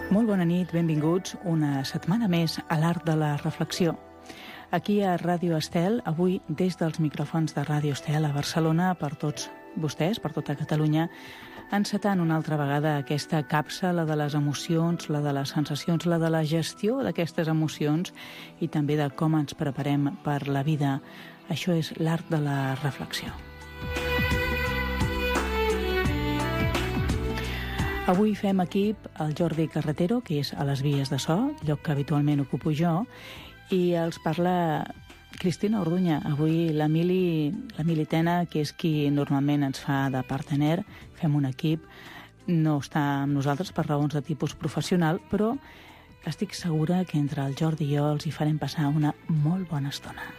Molt bona nit, benvinguts una setmana més a l'Art de la Reflexió. Aquí a Ràdio Estel, avui des dels micròfons de Ràdio Estel a Barcelona, per tots vostès, per tota Catalunya, encetant una altra vegada aquesta capsa, la de les emocions, la de les sensacions, la de la gestió d'aquestes emocions i també de com ens preparem per la vida. Això és l'Art de la Reflexió. Avui fem equip el Jordi Carretero, que és a les vies de so, lloc que habitualment ocupo jo, i els parla Cristina Orduña. Avui la Mili Tena, que és qui normalment ens fa de partener, fem un equip, no està amb nosaltres per raons de tipus professional, però estic segura que entre el Jordi i jo els hi farem passar una molt bona estona.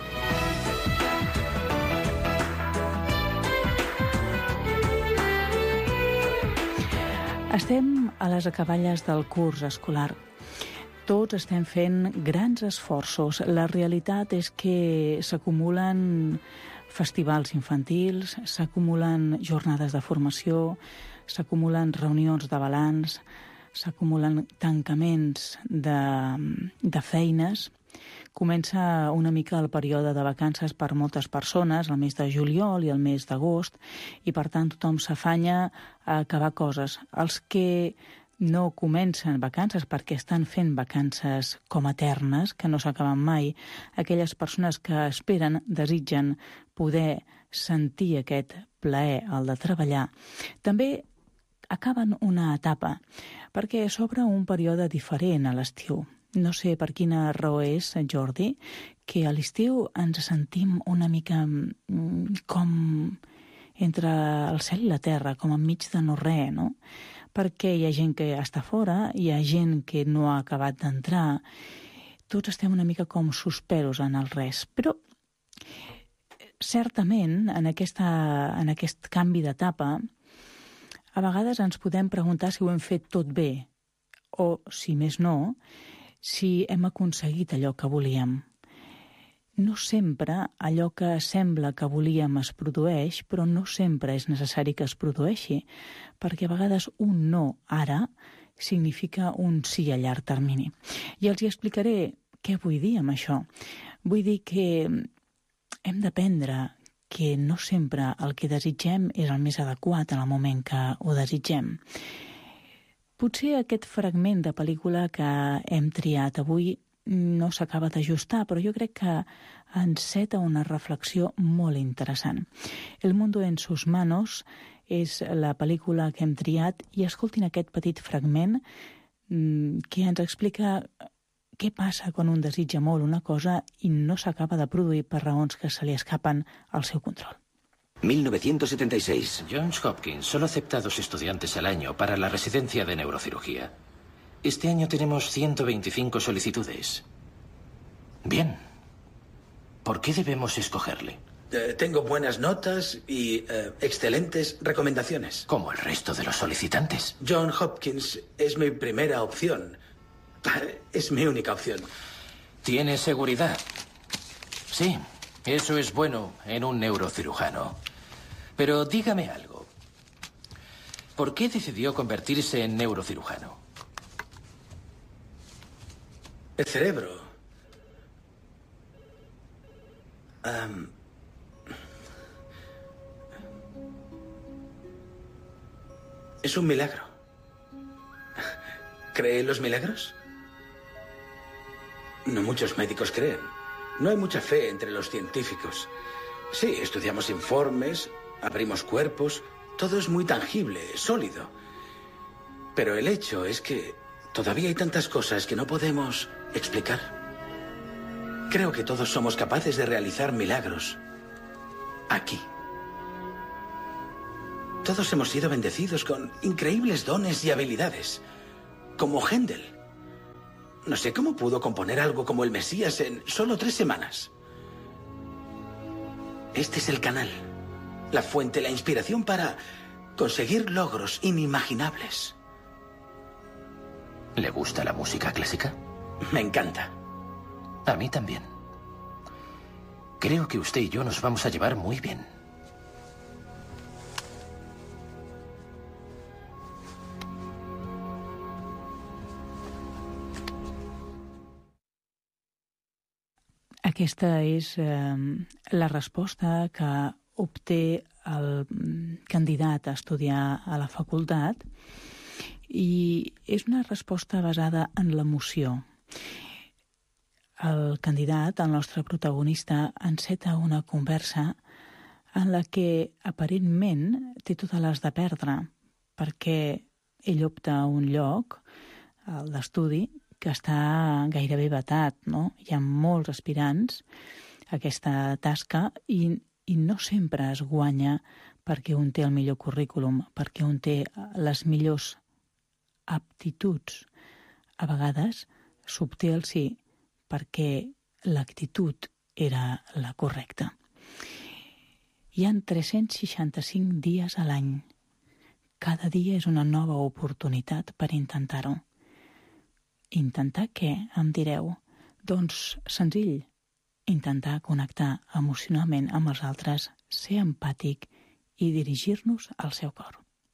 Estem a les acaballes del curs escolar. Tots estem fent grans esforços. La realitat és que s'acumulen festivals infantils, s'acumulen jornades de formació, s'acumulen reunions de balanç, s'acumulen tancaments de feines. Comença una mica el període de vacances per moltes persones, el mes de juliol i el mes d'agost, i per tant tothom s'afanya a acabar coses. Els que no comencen vacances perquè estan fent vacances com eternes, que no s'acaben mai, aquelles persones que esperen, desitgen poder sentir aquest plaer, el de treballar, també acaben una etapa, perquè s'obre un període diferent a l'estiu. No sé per quina raó és, Jordi, que a l'estiu ens sentim una mica com entre el cel i la terra, com enmig de no res, no? Perquè hi ha gent que està fora, hi ha gent que no ha acabat d'entrar, tots estem una mica com suspesos en el res. Però, certament, en aquest canvi d'etapa, a vegades ens podem preguntar si ho hem fet tot bé, o, si més no, si hem aconseguit allò que volíem. No sempre allò que sembla que volíem es produeix, però no sempre és necessari que es produeixi, perquè a vegades un no ara significa un sí a llarg termini. I els hi explicaré què vull dir amb això. Vull dir que hem d'aprendre que no sempre el que desitgem és el més adequat en el moment que ho desitgem. Potser aquest fragment de pel·lícula que hem triat avui no s'acaba d'ajustar, però jo crec que enceta una reflexió molt interessant. El mundo en sus manos és la pel·lícula que hem triat i escoltin aquest petit fragment que ens explica què passa quan un desitja molt una cosa i no s'acaba de produir per raons que se li escapen al seu control. 1976. Johns Hopkins solo acepta 2 estudiantes al año para la residencia de neurocirugía. Este año tenemos 125 solicitudes. Bien. ¿Por qué debemos escogerle? Tengo buenas notas y excelentes recomendaciones. Como el resto de los solicitantes. Johns Hopkins es mi primera opción. Es mi única opción. ¿Tiene seguridad? Sí, eso es bueno en un neurocirujano. Pero dígame algo. ¿Por qué decidió convertirse en neurocirujano? El cerebro. Es un milagro. ¿Cree en los milagros? No muchos médicos creen. No hay mucha fe entre los científicos. Sí, estudiamos informes, abrimos cuerpos, todo es muy tangible, sólido. Pero el hecho es que todavía hay tantas cosas que no podemos explicar. Creo que todos somos capaces de realizar milagros. Aquí. Todos hemos sido bendecidos con increíbles dones y habilidades. Como Händel. No sé cómo pudo componer algo como el Mesías en solo 3 semanas. Este es el canal, la fuente, la inspiración para conseguir logros inimaginables. ¿Le gusta la música clásica? Me encanta. A mí también. Creo que usted y yo nos vamos a llevar muy bien. Aquesta és la resposta que obté el candidat a estudiar a la facultat i és una resposta basada en l'emoció. El candidat, el nostre protagonista, enceta una conversa en la que aparentment té totes les de perdre, perquè ell opta a un lloc, el d'estudi, que està gairebé vetat, no? Hi ha molts aspirants a aquesta tasca i no sempre es guanya perquè un té el millor currículum, perquè un té les millors aptituds. A vegades s'obté el sí perquè l'actitud era la correcta. Hi ha 365 dies a l'any. Cada dia és una nova oportunitat per intentar-ho. Intentar què, em direu? Doncs senzill, intentar connectar emocionalment amb els altres, ser empàtic i dirigir-nos al seu cor.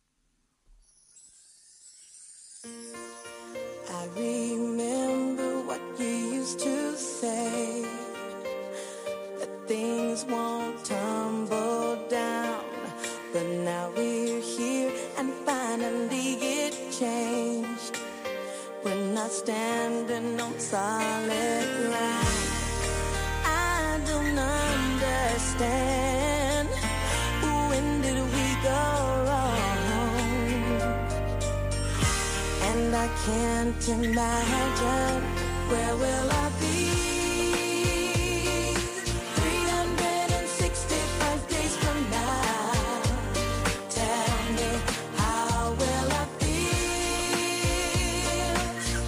I remember what you used to say, that things won't tumble down, but now we're here and finally it changed. We're not standing on solid ground. I don't understand, when did we go wrong? And I can't imagine where will I be 365 days from now. Tell me, how will I feel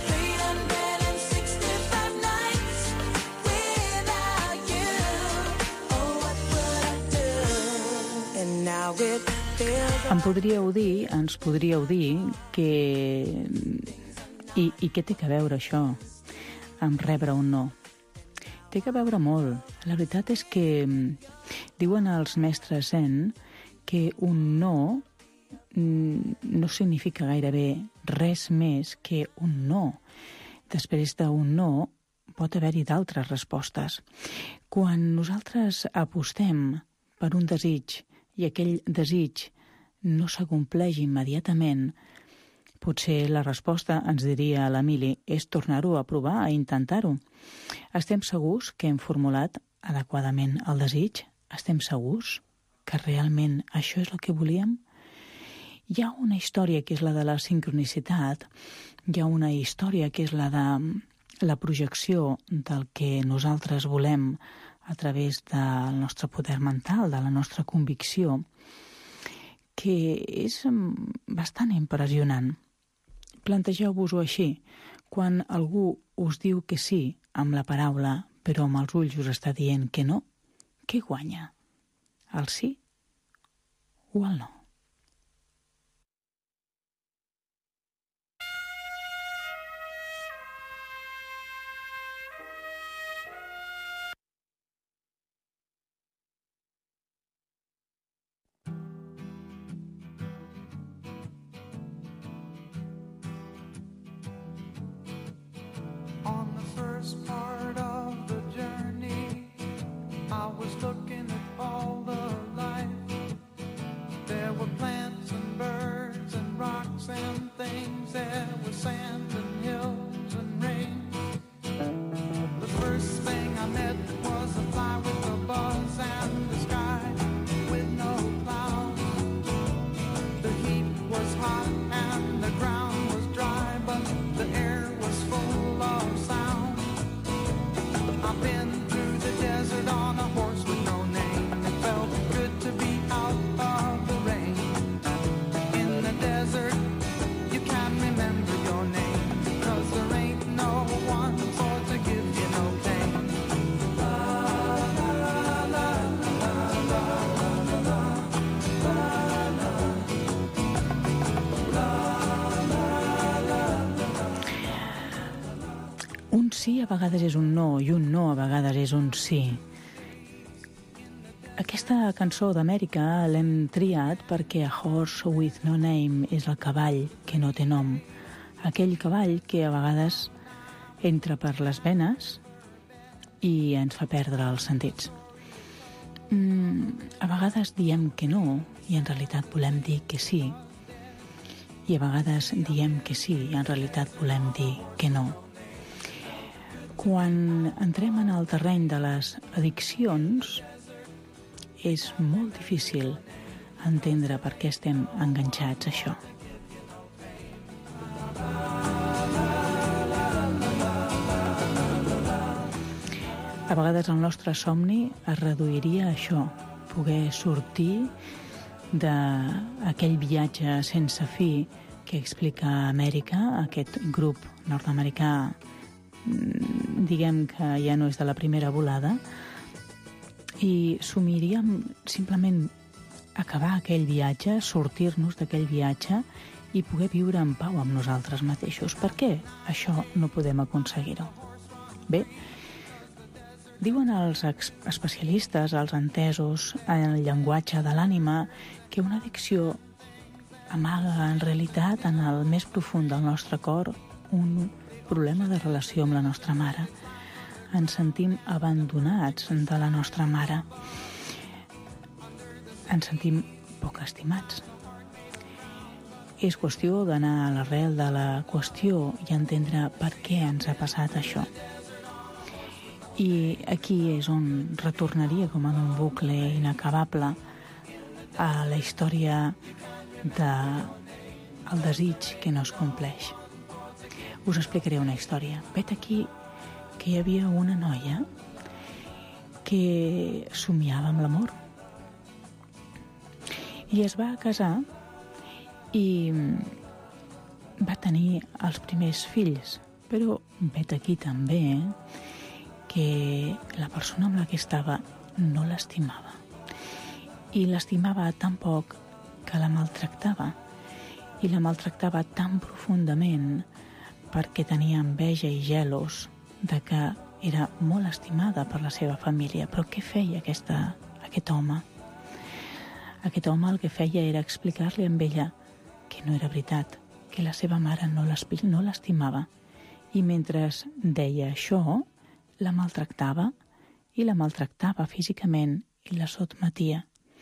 365 nights without you? Oh, what would I do? And now it feels Ens podríeu dir que... I què té que veure això amb rebre un no? Té que veure molt. La veritat és que diuen els mestres zen que un no no significa gairebé res més que un no. Després d'un no pot haver-hi d'altres respostes. Quan nosaltres apostem per un desig i aquell desig no s'acompleix immediatament, potser la resposta, ens diria l'Emili, és tornar-ho a provar, a intentar-ho. Estem segurs que hem formulat adequadament el desig? Estem segurs que realment això és el que volíem? Hi ha una història que és la de la sincronicitat, hi ha una història que és la de la projecció del que nosaltres volem a través del nostre poder mental, de la nostra convicció, que és bastant impressionant. Plantegeu-vos-ho així. Quan algú us diu que sí amb la paraula, però amb els ulls us està dient que no, què guanya? El sí o el no? Part of the journey, I was looking at all the life. There were plants and birds and rocks and things. There was sand and hills and rain. The first thing I met was a fly with a buzz and the sky with no clouds. The heat was hot and the ground was dry, but the air was full of sound. I've been through the desert on a horse with no name. It felt good to be out of the rain. In the desert, you can't remember your name, 'cause there ain't no one for to give you no pain. Un sí a vegades és un no i un no a vegades és un sí. Aquesta cançó d'Amèrica l'hem triat perquè A Horse with No Name és el cavall que no té nom. Aquell cavall que a vegades entra per les venes, i ens fa perdre els sentits. A vegades diem que no i en realitat volem dir que sí. I a vegades diem que sí i en realitat volem dir que no. Quan entrem en el terreny de les addiccions, és molt difícil entendre per què estem enganxats a això. A vegades el nostre somni es reduiria a això, poder sortir d'aquell viatge sense fi que explica Amèrica, aquest grup nord-americà, diguem que ja no és de la primera volada, i somiríem simplement acabar aquell viatge, sortir-nos d'aquell viatge i poder viure en pau amb nosaltres mateixos. Per què això no podem aconseguir-ho? Bé, diuen els especialistes, els entesos en el llenguatge de l'ànima, que una addicció amaga en realitat en el més profund del nostre cor un problema de relació amb la nostra mare. Ens sentim abandonats de la nostra mare. Ens sentim poc estimats. És qüestió d'anar a l'arrel de la qüestió i entendre per què ens ha passat això. I aquí és on retornaria com en un bucle inacabable a la història del desig que no es compleix. Us explicaré una història. Vet aquí que hi havia una noia que somiava amb l'amor. I es va casar i va tenir els primers fills. Però vet aquí també que la persona amb la que estava no l'estimava. I l'estimava tan poc que la maltractava. I la maltractava tan profundament perquè tenia enveja i gelos de que era molt estimada per la seva família. Però què feia aquest home? Aquest home el que feia era explicar-li a ella que no era veritat, que la seva mare no l'estimava. I mentre deia això, la maltractava i la maltractava físicament i la sotmetia.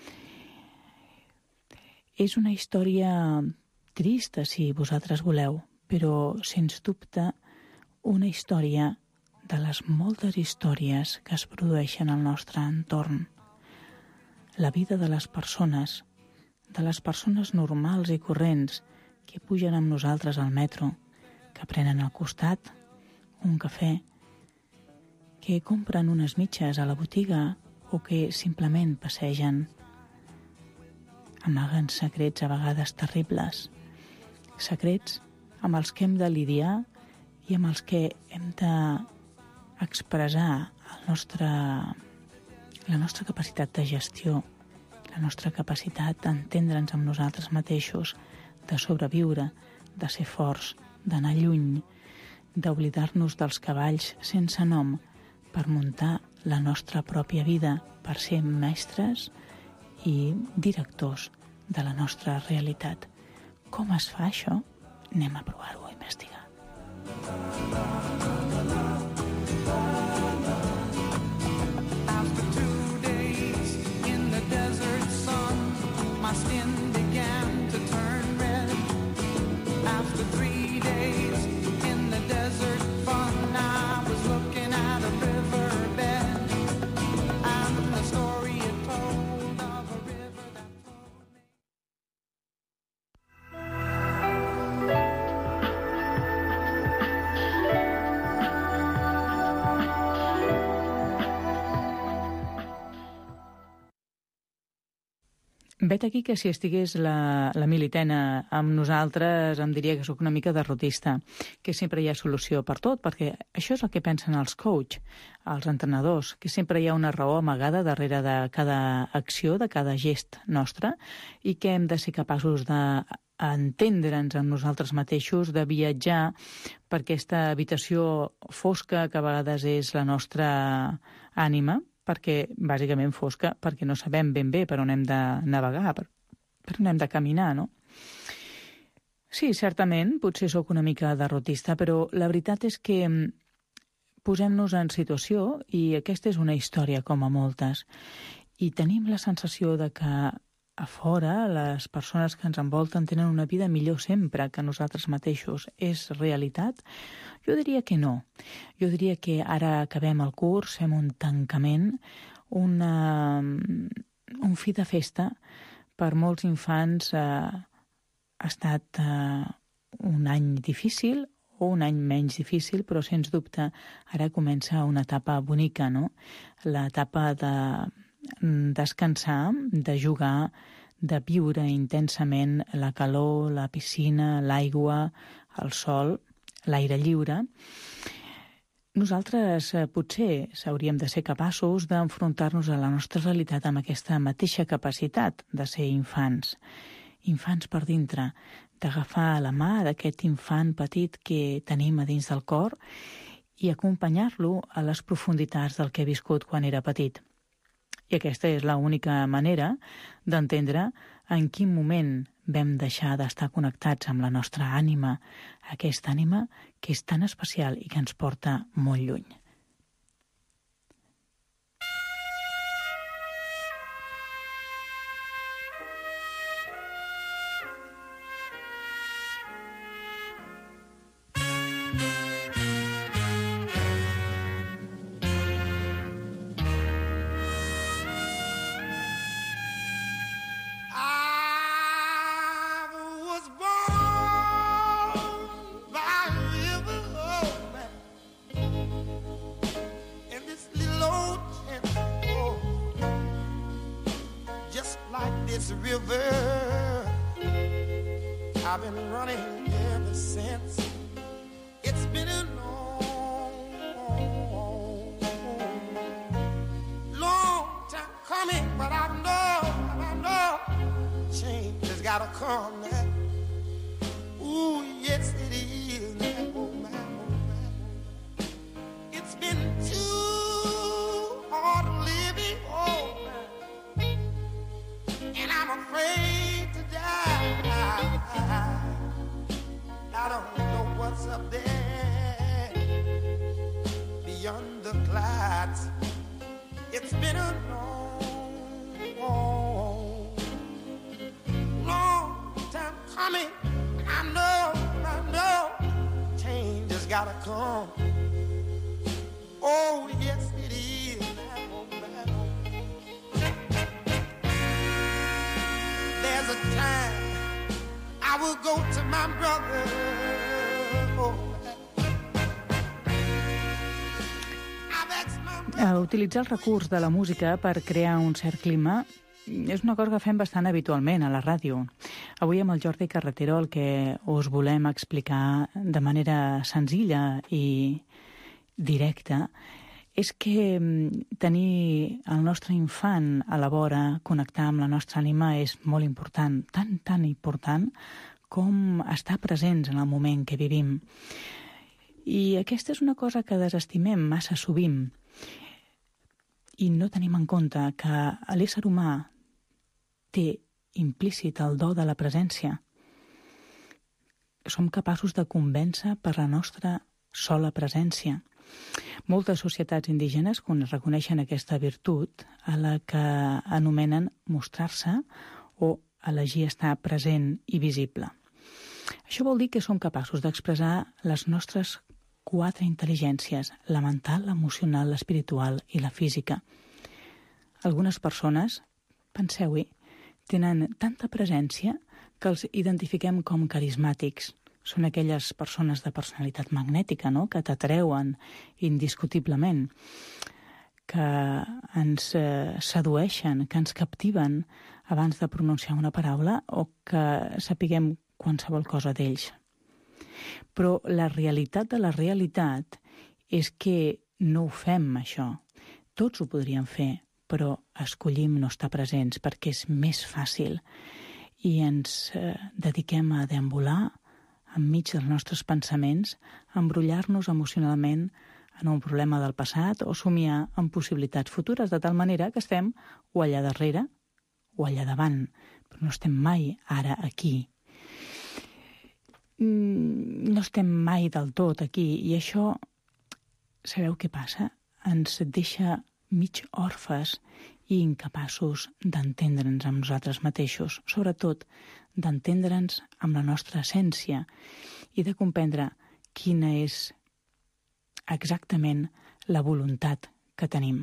És una història trista, si vosaltres voleu, però, sens dubte, una història de les moltes històries que es produeixen al nostre entorn. La vida de les persones normals i corrents que pugen amb nosaltres al metro, que prenen al costat un cafè, que compren unes mitges a la botiga o que simplement passegen. Amaguen secrets a vegades terribles, secrets amb els que hem de lidiar i amb els que hem d'expressar la nostra capacitat de gestió, la nostra capacitat d'entendre'ns amb nosaltres mateixos, de sobreviure, de ser forts, d'anar lluny, d'oblidar-nos dels cavalls sense nom, per muntar la nostra pròpia vida, per ser mestres i directors de la nostra realitat. Com es fa això? Anem a provar-ho, a investigar. After 2 days in the desert sun, my skin began to turn red. After 3 days in the desert fun, I was looking at a riverbed, and the story it told of a river that flowed me. Vet aquí que si estigués la Militena amb nosaltres em diria que sóc una mica derrotista, que sempre hi ha solució per tot, perquè això és el que pensen els coach, els entrenadors, que sempre hi ha una raó amagada darrere de cada acció, de cada gest nostre, i que hem de ser capaços d'entendre'ns amb nosaltres mateixos, de viatjar per aquesta habitació fosca que a vegades és la nostra ànima, perquè, bàsicament fosca, perquè no sabem ben bé per on hem de navegar, per on hem de caminar, no? Sí, certament, potser sóc una mica derrotista, però la veritat és que posem-nos en situació, i aquesta és una història com a moltes, i tenim la sensació de que a fora les persones que ens envolten tenen una vida millor sempre que nosaltres mateixos. És realitat? Jo diria que no. Jo diria que ara acabem el curs, fem un tancament, un fi de festa. Per molts infants ha estat un any difícil o un any menys difícil, però sens dubte ara comença una etapa bonica, no? L'etapa de descansar, de jugar, de viure intensament la calor, la piscina, l'aigua, el sol, l'aire lliure. Nosaltres potser hauríem de ser capaços d'enfrontar-nos a la nostra realitat amb aquesta mateixa capacitat de ser infants. Infants per dintre, d'agafar la mà d'aquest infant petit que tenim a dins del cor i acompanyar-lo a les profunditats del que ha viscut quan era petit. I aquesta és l'única manera d'entendre en quin moment vam deixar d'estar connectats amb la nostra ànima, aquesta ànima que és tan especial i que ens porta molt lluny. This river, I've been running ever since. It's been a long time coming, but I know change has gotta come now. Ooh, yes it is now, oh my, oh my. It's been too hard living, oh my. And I'm afraid to die. I don't know what's up there beyond the clouds. It's been a long time coming. I know change has gotta come. Oh, yes it is now. There's a time I will go to my brother. Utilitzar el recurs de la música per crear un cert clima és una cosa que fem bastant habitualment a la ràdio. Avui amb el Jordi Carretero el que us volem explicar de manera senzilla i directa és que tenir el nostre infant a la vora, connectar amb la nostra ànima és molt important, tan important com estar presents en el moment que vivim. I aquesta és una cosa que desestimem massa sovint i no tenim en compte que l'ésser humà té implícit el do de la presència. Som capaços de convèncer per la nostra sola presència. Moltes societats indígenes reconeixen aquesta virtut a la que anomenen mostrar-se o elegir estar present i visible. Això vol dir que som capaços d'expressar les nostres 4 intel·ligències, la mental, l'emocional, l'espiritual i la física. Algunes persones, penseu-hi, tenen tanta presència que els identifiquem com carismàtics. Són aquelles persones de personalitat magnètica, no?, que t'atreuen indiscutiblement, que ens sedueixen, que ens captiven abans de pronunciar una paraula o que sapiguem qualsevol cosa d'ells. Però la realitat de la realitat és que no ho fem, això. Tots ho podríem fer, però escollim no estar presents perquè és més fàcil i ens dediquem a deambular enmig dels nostres pensaments, a embrollar-nos emocionalment en un problema del passat o somiar en possibilitats futures, de tal manera que estem o allà darrere o allà davant, però no estem mai ara aquí. No estem mai del tot aquí i això sabeu què passa? Ens deixa mig orfes i incapaços d'entendre'ns amb nosaltres mateixos, sobretot d'entendre'ns amb la nostra essència i de comprendre quina és exactament la voluntat que tenim.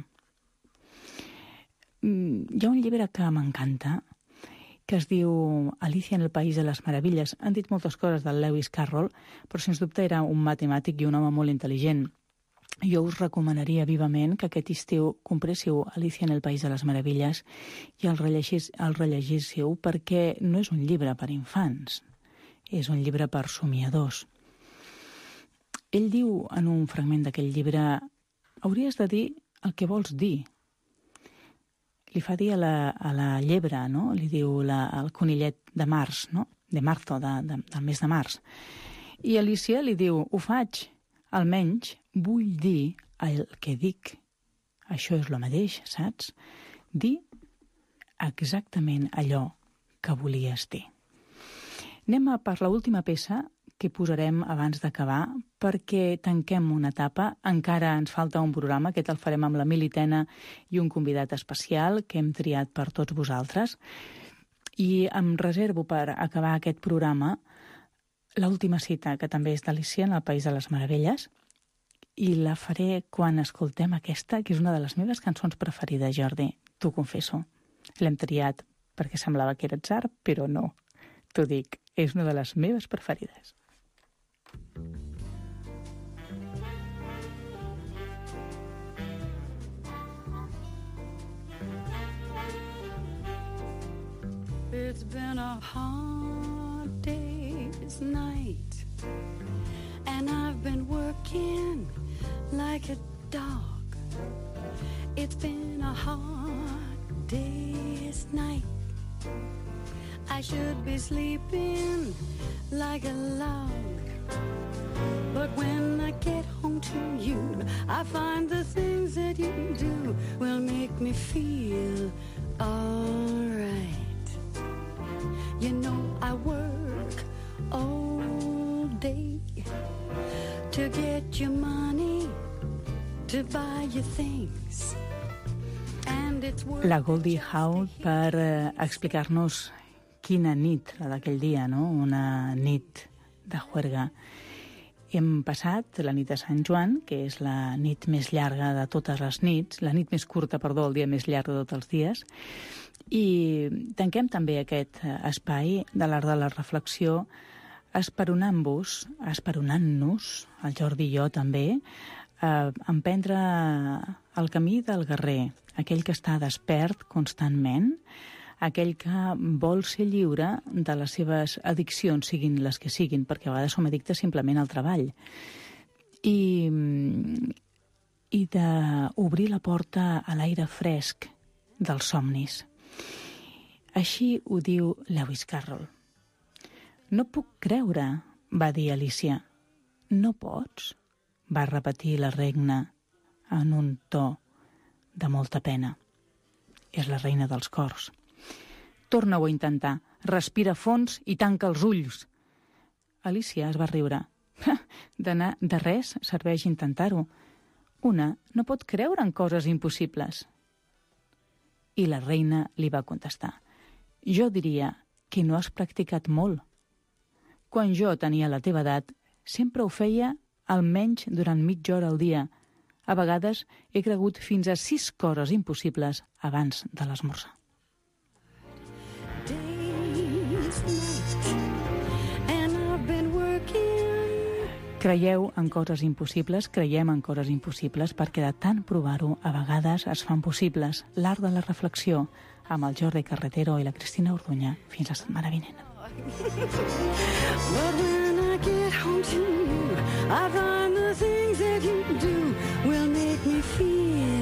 Hi ha un llibre que m'encanta, que es diu Alicia en el País de les Meravilles. Han dit moltes coses del Lewis Carroll, però sens dubte era un matemàtic i un home molt intel·ligent. Jo us recomanaria vivament que aquest estiu compréssiu Alicia en el País de les Meravilles i el rellegíssiu, perquè no és un llibre per infants, és un llibre per somiadors. Ell diu en un fragment d'aquell llibre: hauries de dir el que vols dir. Li fa dir a la llebre, no? Li diu el conillet de març, no? De marzo, del mes de març. I Alicia li diu: ho faig, almenys vull dir el que dic. Això és el mateix, saps? Dir exactament allò que volies dir. Anem per l'última peça que posarem abans d'acabar, perquè tanquem una etapa. Encara ens falta un programa, aquest el farem amb la Militena i un convidat especial que hem triat per tots vosaltres. I em reservo per acabar aquest programa l'última cita, que també és d'Alicia en el País de les Meravelles, i la faré quan escoltem aquesta, que és una de les meves cançons preferides, Jordi, t'ho confesso. L'hem triat perquè semblava que era atzar, però no. T'ho dic, és una de les meves preferides. It's been a hard day's night, and I've been working like a dog. It's been a hard day's night. I should be sleeping like a log, but when I get home to you, I find the things that you do will make me feel alright. You know I work all day to get your money, to buy you things, and it's worth... La Goldie Hawn per explicar-nos quina nit, la d'aquell dia, no? Una nit de juerga. Hem passat la nit de Sant Joan, que és la nit més llarga de totes les nits, la nit més curta, perdó, el dia més llarg de tots els dies, i tanquem també aquest espai de l'art de la reflexió esperonant-nos, el Jordi i jo també, a emprendre el camí del guerrer, aquell que està despert constantment, aquell que vol ser lliure de les seves addiccions, siguin les que siguin, perquè a vegades som addictes simplement al treball, i d'obrir la porta a l'aire fresc dels somnis. Així ho diu Lewis Carroll. No puc creure, va dir Alicia. No pots? Va repetir la regna en un to de molta pena. És la reina dels cors. Torna-ho a intentar. Respira fons i tanca els ulls. Alicia es va riure. De res serveix intentar-ho. Una no pot creure en coses impossibles. I la reina li va contestar. Jo diria que no has practicat molt. Quan jo tenia la teva edat, sempre ho feia almenys durant mitja hora al dia. A vegades he cregut fins a 6 coses impossibles abans de l'esmorzar. Creieu en coses impossibles, creiem en coses impossibles, perquè de tant provar-ho, a vegades es fan possibles. L'art de la reflexió, amb el Jordi Carretero i la Cristina Orduña. Fins la setmana vinent. But when I get home to you, I find the things that you do will make me feel